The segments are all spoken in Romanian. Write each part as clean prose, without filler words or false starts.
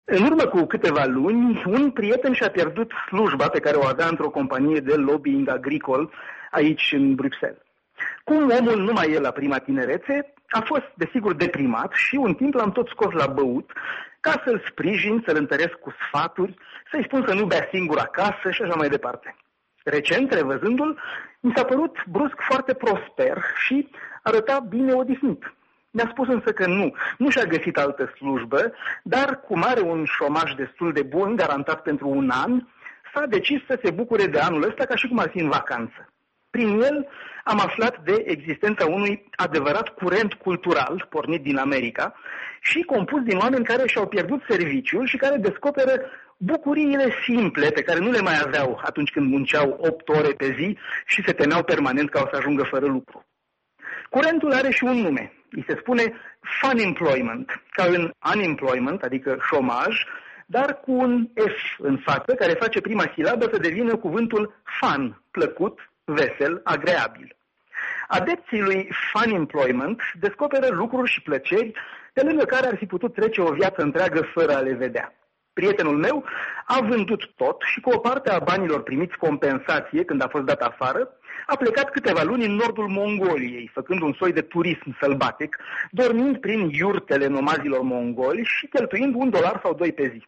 În urmă cu câteva luni, un prieten și-a pierdut slujba pe care o avea într-o companie de lobbying agricol aici în Bruxelles. Cum omul, numai el la prima tinerețe, a fost desigur deprimat și un timp l-am tot scos la băut ca să-l sprijin, să-l întăresc cu sfaturi, să-i spun să nu bea singur acasă și așa mai departe. Recent, revăzându-l, mi s-a părut brusc foarte prosper și arăta bine odihnit. Mi-a spus însă că nu și-a găsit altă slujbă, dar cum are un șomaj destul de bun, garantat pentru un an, s-a decis să se bucure de anul ăsta ca și cum ar fi în vacanță. Prin el am aflat de existența unui adevărat curent cultural, pornit din America, și compus din oameni care și-au pierdut serviciul și care descoperă bucuriile simple pe care nu le mai aveau atunci când munceau 8 ore pe zi și se temeau permanent că o să ajungă fără lucru. Curentul are și un nume. Îi se spune fun employment, ca în unemployment, adică șomaj, dar cu un F în față, care face prima silabă să devină cuvântul fun, plăcut, vesel, agreabil. Adepții lui fun employment descoperă lucruri și plăceri pe lângă care ar fi putut trece o viață întreagă fără a le vedea. Prietenul meu a vândut tot și cu o parte a banilor primiți compensație când a fost dat afară, a plecat câteva luni în nordul Mongoliei, făcând un soi de turism sălbatic, dormind prin iurtele nomazilor mongoli și cheltuind $1 sau 2 pe zi.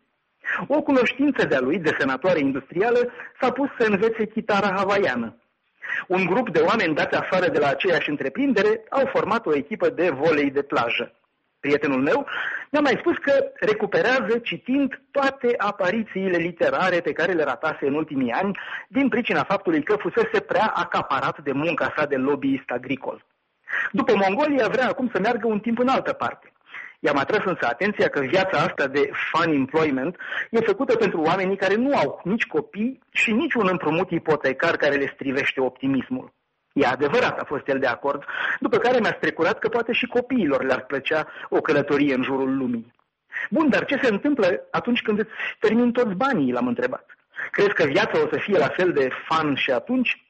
O cunoștință de-a lui, desenatoare industrială, s-a pus să învețe chitara havaiană. Un grup de oameni dați afară de la aceeași întreprindere au format o echipă de volei de plajă. Prietenul meu mi-a mai spus că recuperează citind toate aparițiile literare pe care le ratase în ultimii ani din pricina faptului că fusese prea acaparat de munca sa de lobbyist agricol. După Mongolia vrea acum să meargă un timp în altă parte. I-am atras însă atenția că viața asta de fun employment e făcută pentru oamenii care nu au nici copii și nici un împrumut ipotecar care le strivește optimismul. E adevărat, a fost el de acord, după care mi-a strecurat că poate și copiilor le-ar plăcea o călătorie în jurul lumii. Bun, dar ce se întâmplă atunci când îți termin toți banii, l-am întrebat. Crezi că viața o să fie la fel de fun și atunci?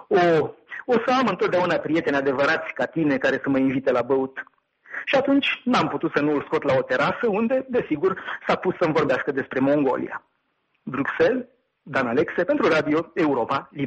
O să am întotdeauna prieteni adevărați ca tine care să mă invite la băut. Și atunci n-am putut să nu îl scot la o terasă unde, desigur, s-a pus să-mi vorbească despre Mongolia. Bruxelles, Dan Alexe, pentru Radio Europa Liberă.